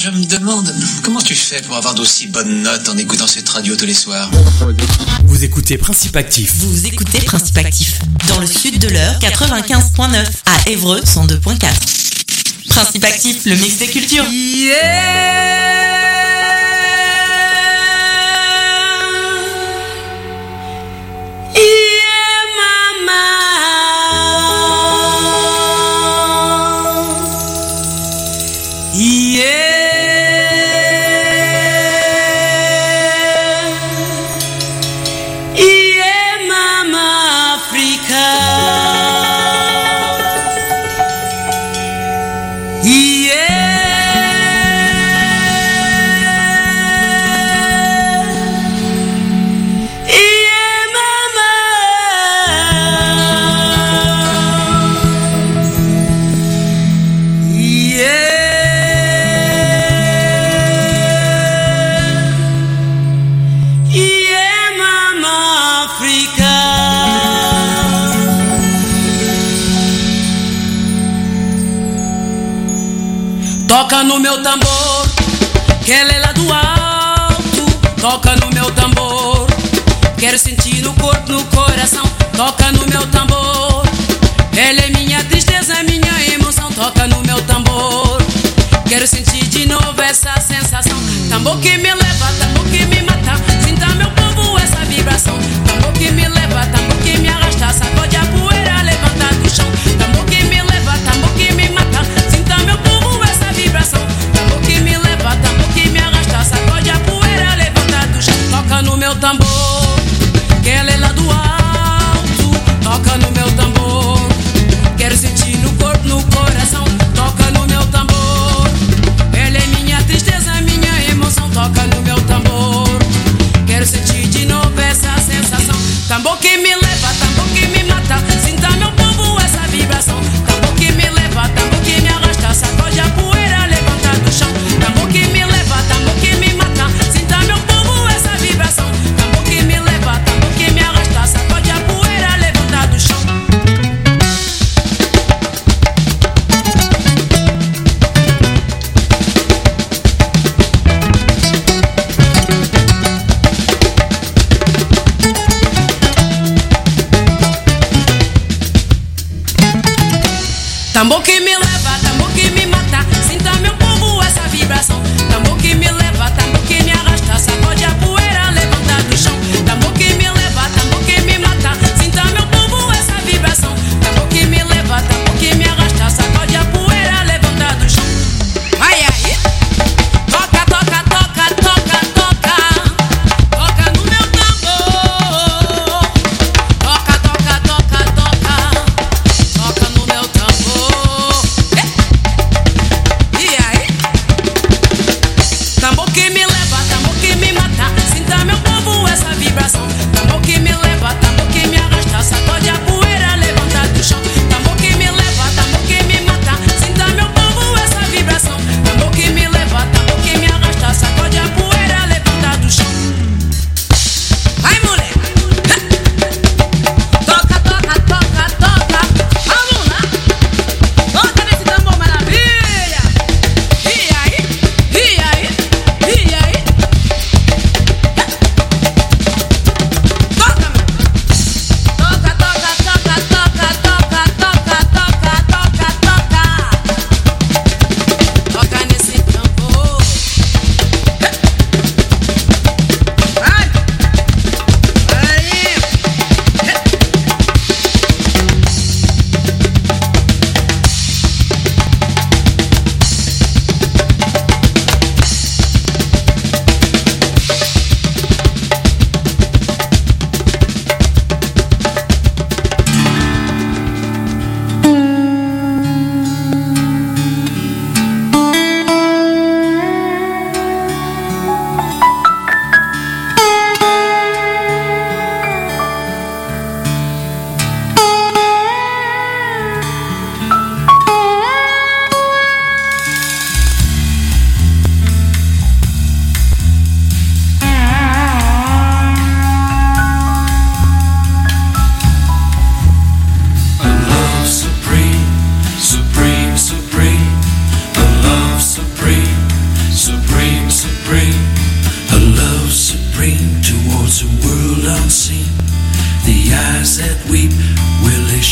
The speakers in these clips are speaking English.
Je me demande, comment tu fais pour avoir d'aussi bonnes notes en écoutant cette radio tous les soirs? Vous écoutez Principe Actif. Vous écoutez Principe Actif. Dans le sud de l'Eure, 95.9. À Évreux, 102.4. Principe Actif, le mix des cultures. Yeah! Toca no meu tambor, que ela é lá do alto. Toca no meu tambor, quero sentir no corpo, no coração. Toca no meu tambor, ela é minha tristeza, minha emoção. Toca no meu tambor, quero sentir de novo essa sensação. Tambor que me leva, tambor que me mata. Sinta meu povo essa vibração. Tambor que me leva, tambor que me arrasta. Sacode a poeira, levanta do chão. Tambor que me leva, tambor que me mata. Sinta meu povo essa vibração. Tambor que me leva, tambor que me arrasta. Sacode a poeira, levanta do chão. Toca no meu tambor, que ela é lá do alto. Toca no meu tambor, quero sentir no corpo, no coração. Toca no meu tambor, ela é minha tristeza, minha emoção. Toca no meu tambor, quero sentir de novo essa sensação. Tambor que me leva, tambor que me mata. Sinta meu povo essa vibração. Tambor que me leva, tambor que me arrasta. Sacode a poeira, levanta do chão. Tambor que me leva, tambor que me mata. Sinta meu povo essa vibração. Tambor que me leva, tambor que me arrasta. Sacode a poeira, levanta do chão. Tambor que me leva, tambor que me mata. Sinta meu povo essa vibração. Tambor que me leva, tambor que me arrasta. Sacode a poeira, levanta do chão. Tambor que me leva, tambor que me mata. Sinta meu povo essa vibração. Tambor que me leva, tambor que me arrasta. Sacode a poeira, levanta do chão. Vai aí. Toca, toca, toca, toca, toca. Toca no meu tambor. Toca, toca, toca, toca. Toca no meu tambor. E aí?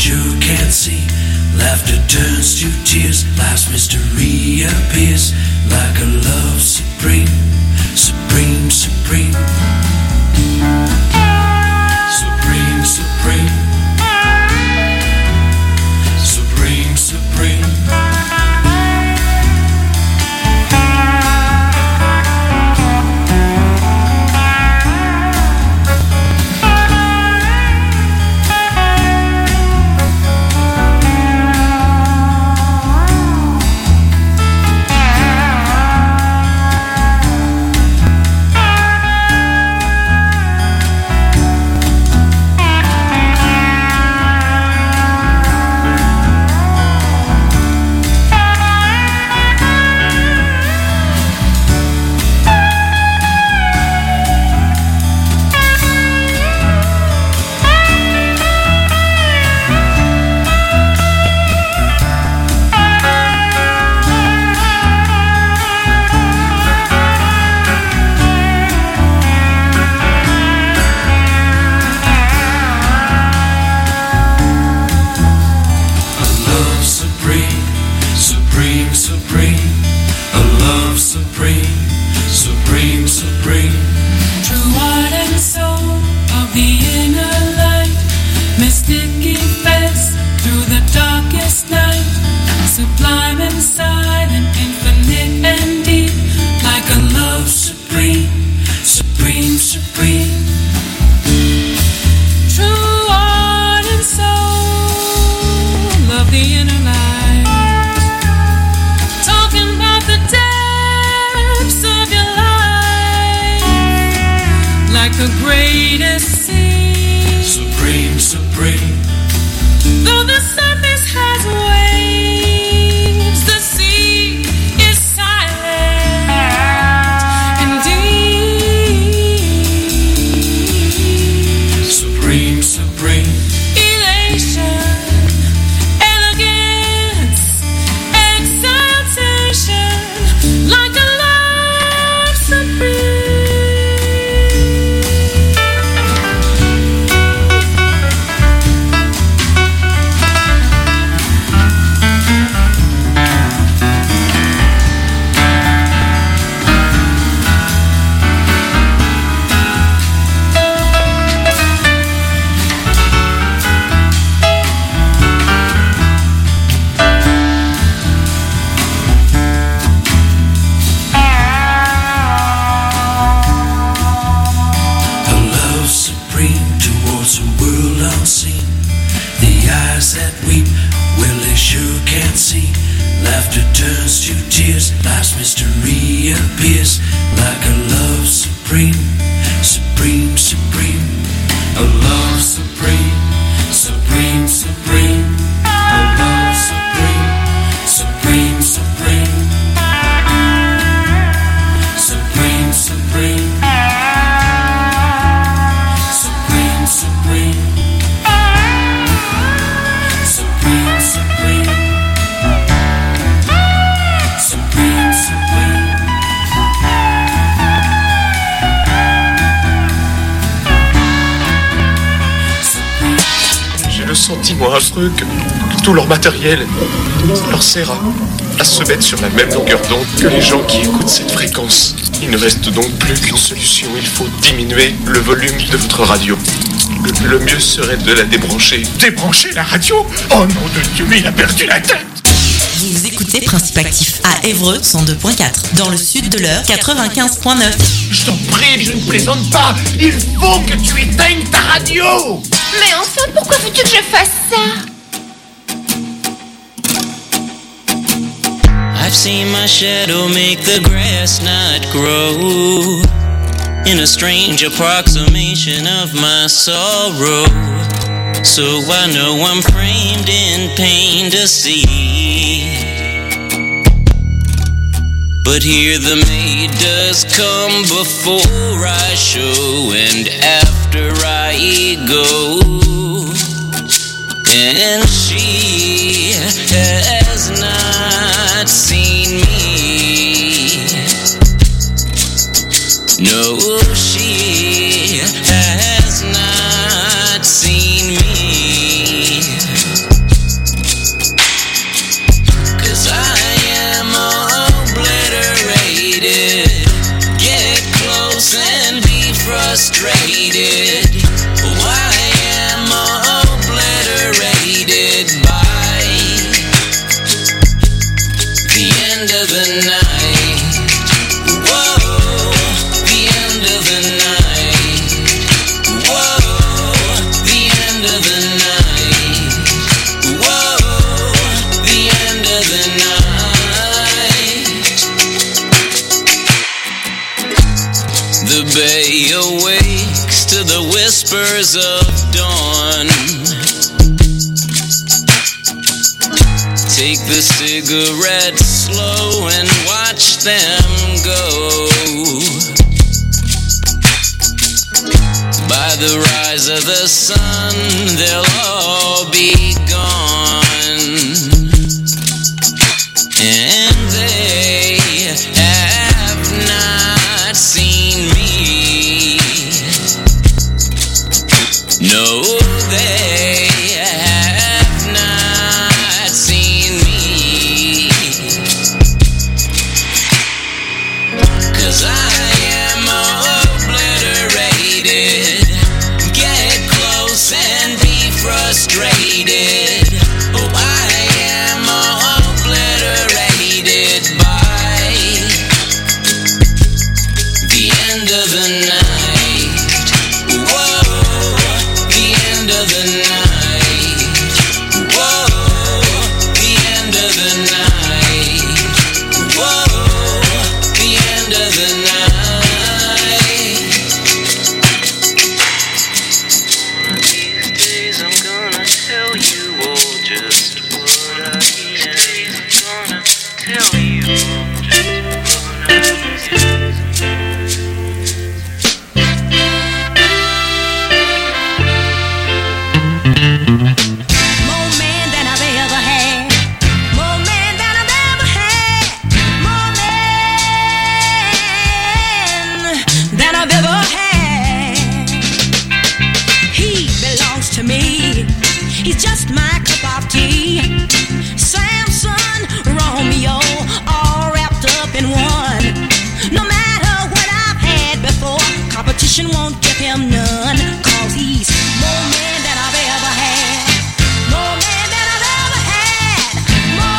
sure can't see. Laughter turns to tears, life's mystery appears like a love supreme, supreme, supreme, supreme, supreme, supreme, supreme. Que tout leur matériel leur sert à se mettre sur la même longueur d'onde que les gens qui écoutent cette fréquence. Il ne reste donc plus qu'une solution, il faut diminuer le volume de votre radio. Le mieux serait de la débrancher. Débrancher la radio ? Oh nom de Dieu, mais il a perdu la tête. Vous écoutez Principe Actif à Évreux 102.4, dans le sud de l'Eure 95.9. Je t'en prie, je ne plaisante pas. Il faut que tu éteignes ta radio. Mais enfin, pourquoi veux-tu que je fasse ça? I've seen my shadow make the grass not grow, in a strange approximation of my sorrow. So I know I'm framed in pain to see. But here the maid does come before I show, and after I go, and she has not seen me. No, she has not seen me. colors of dawn. Take the cigarettes slow and watch them go. By the rise of the sun, they'll all be gone. And they have not seen me. No, they have not seen me. 'Cause I am obliterated. Get close and be frustrated. Oh, I am obliterated by the end of the night. Whoa, the end of the night. Whoa, the end of the night. Whoa, the end of the night. These days I'm gonna tell you all just what I am. I'm gonna tell you all just what I am. More man than I've ever had. More man than I've ever had. More man than I've ever had. He belongs to me. He's just my cup of tea. Samson, Romeo, all wrapped up in one. No matter what I've had before, competition won't give him none. 'Cause he's more man than I've ever had. More man than I've ever had. More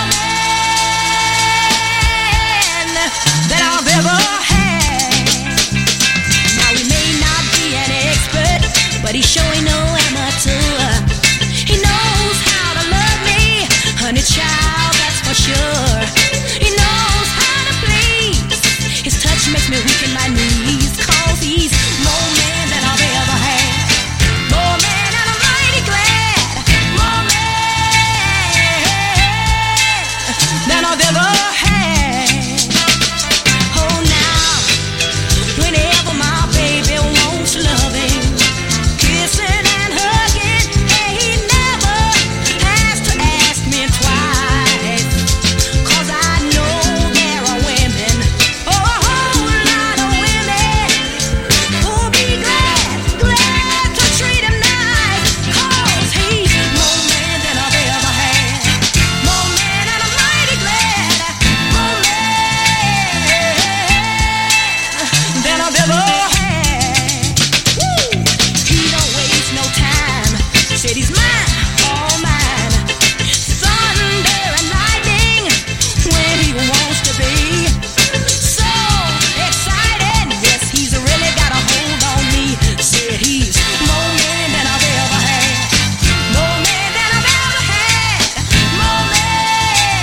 man than I've ever had. Now he may not be an expert, but he's showing no amateur. He knows how to love me, honey child, that's for sure. He knows how to please. His touch makes me weak in my knees. 'Cause he's more man than I've ever had. More man and I'm mighty glad. More man than I've ever had. Oh, now, whenever my baby wants loving, kissing and hugging, and he never has to ask me twice. 'Cause I know there are women, oh, a whole lot of women, who'll be glad to treat him nice. 'Cause he's more man than I've ever had. More man and I'm mighty glad. More man than I've ever had. Woo! He don't waste no time. Said he's mine, all mine. Thunder and lightning when he wants to be. So excited, yes, he's really got a hold on me. Said he's more man than I've ever had. More man than I've ever had. More man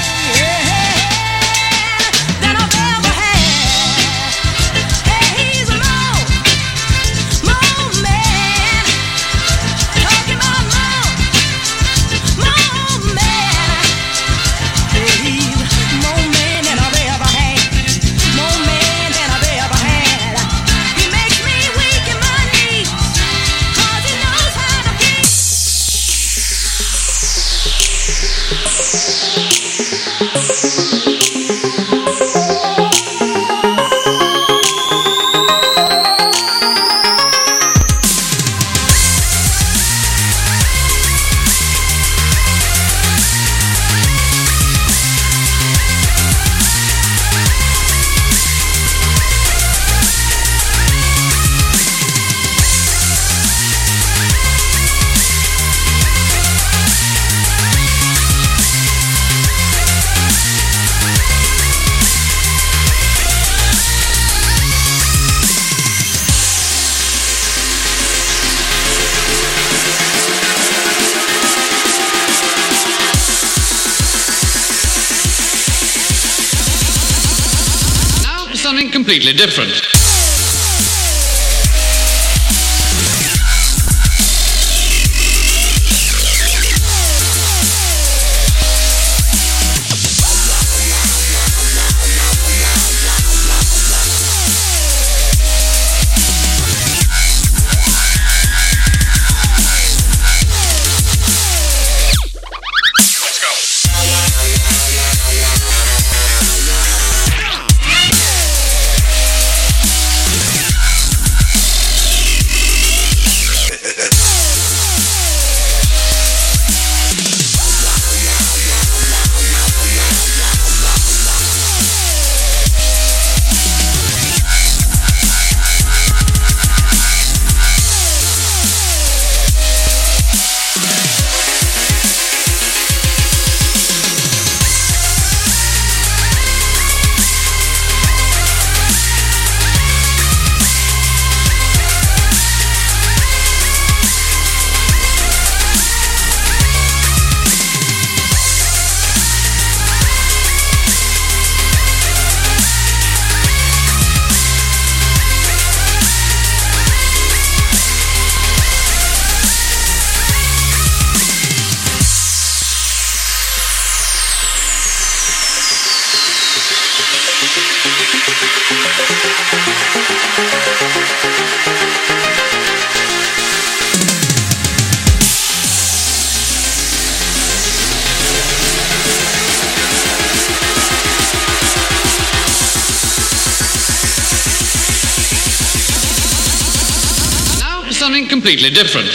than I've ever had. Hey, he's more man. Talking about more man. Hey, he's more man than I've ever had. More man than I've ever had. He makes me weak in my knees. 'Cause he knows how to please. something completely different. completely different.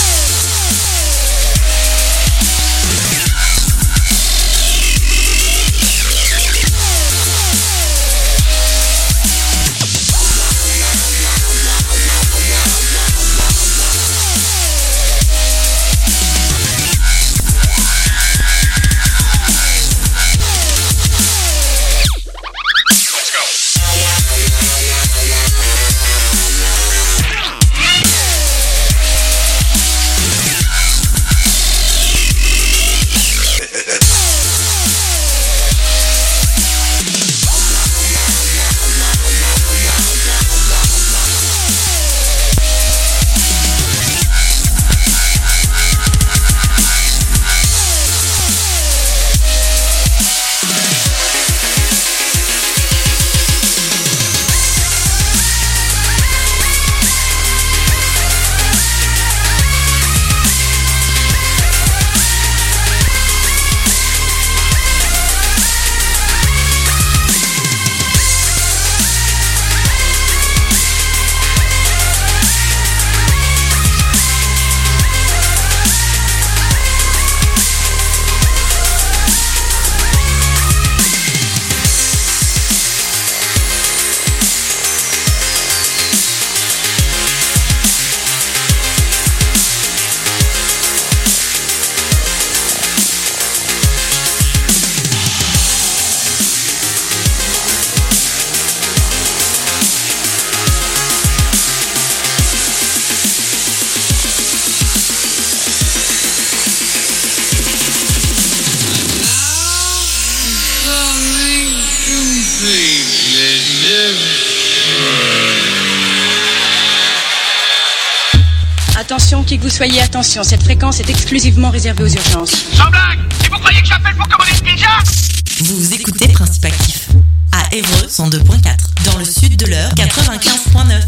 Attention, qui que vous soyez, attention, cette fréquence est exclusivement réservée aux urgences. Sans blague! Et vous croyez que j'appelle pour commander une pizza? Vous écoutez Principe Actif à Évreux 102.4, dans le sud de l'heure 95.9.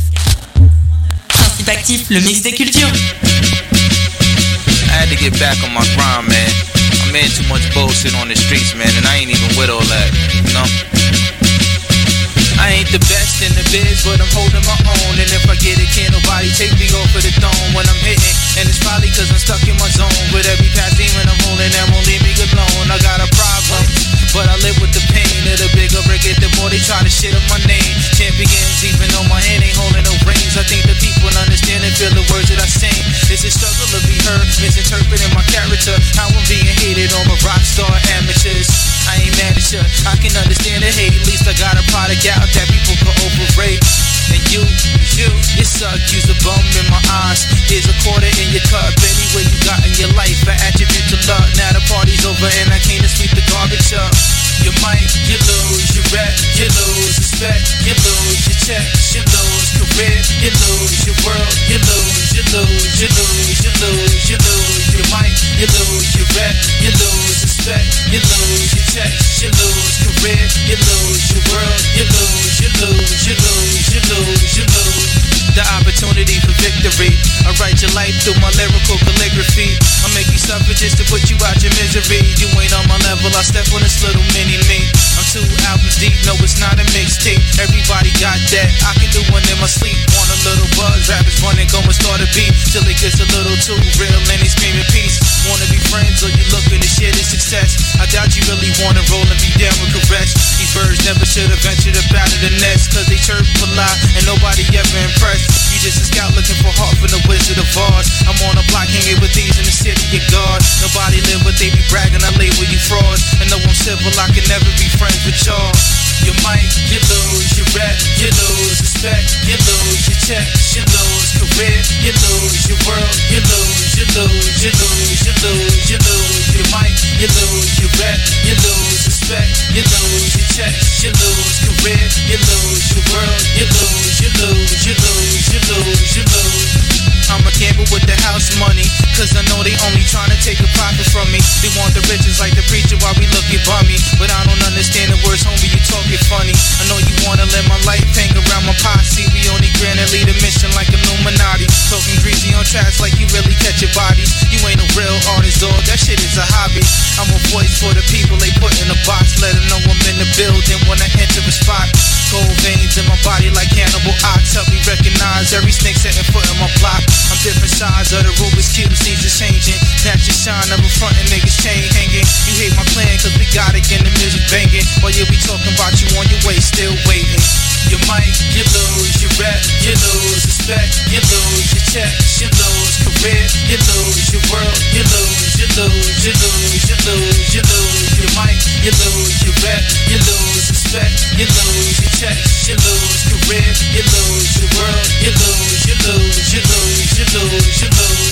Principe Actif, le mix des cultures. I had to get back on my grind, man. I'm in too much bullshit on the streets, man, and I ain't even with all that, you know? I ain't the best in the biz, but I'm holding my own. And if I get it, can't nobody take me off of the throne when I'm hitting. And it's probably cause I'm stuck in my zone. With every past demon I'm holding, that won't leave me alone. I got a problem, but I live with the pain. And the bigger I get, the more they try to shit on my name. Champions, even though my hand ain't holding no reins. I think the people understand and feel the words that I sing. It's a struggle to be heard, misinterpreting my character. How I'm being hated on my rock star amateurs. I ain't mad at you, I can understand the hate. At least I got a product out that people can overrate. And you suck, you's a bum in my eyes. Here's a quarter in your cup, anyway you got in your life. An attribute to love, now the party's over and I came to sweep the garbage up. You might, you lose, you rep, you lose respect, you lose your checks, you lose career, you lose your world, you lose, you lose, you lose, you lose, you lose. You might, you lose, you rep, you lose respect, you lose your checks, you lose career, you lose your world, you lose, you lose, you lose, you lose, you lose. The opportunity for victory. I write your life through my lyrical calligraphy. I'll make you suffer just to put you out your misery. You ain't on my level, I step on this little mini me. I'm 2 albums deep, no it's not a mixtape. Everybody got that, I can do one in my sleep. Want a little buzz, rappers running, go and start a beat. Till it gets a little too real and they screaming peace. Wanna be friends or you looking to share the success? I doubt you really wanna roll and be down with caress. These birds never should have ventured up out of the nest. Cause they chirp a lot and nobody ever impressed. You just a scout looking for heart from the Wizard of Oz. I'm on a block hanging with these in the city of God. Nobody live what they be bragging, I label you frauds. And though I'm civil, I can never be friends with y'all. You might, you lose, you rep, you lose respect, you lose your checks, you lose career, you lose your world, you lose, you lose, you lose, you lose, you lose. You might, you lose, you rep, you lose respect, you lose your checks, you lose career, you lose your world, you lose, you lose, you lose, you lose, you lose. I'm a gamble with the house money, cause I know they only trying to take a profit from me. They want the riches like the preacher while we looking bummy. But I don't understand the words, homie, you talking funny. I know you wanna let my life hang around my posse. We only grant and lead a mission like Illuminati. Talking greasy on tracks like you really catch your bodies. You ain't a real artist, dog, that shit is a hobby. I'm a voice for the people, they put in a box. Let them know I'm in the building when I enter a spot. Gold veins in my body like cannibal ox. Help me recognize every snake setting foot in my block. I'm different sides of the Rubik's Cube, seems to changing. Snatch your shine, I'm in front of niggas chain hanging. You hate my plan cause we got it and the music banging. While you be talking about you on your way, still waiting. You might, you lose, you rep, you lose respect, you lose your checks, you lose career, you lose your world, you lose, you lose, you lose, you lose, you lose. You might, you lose, you rep, you lose respect, you lose your checks, you lose career, you lose your world, you lose, you lose, you lose, you lose, you lose.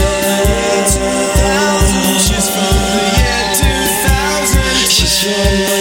She's from the year 2000. She's from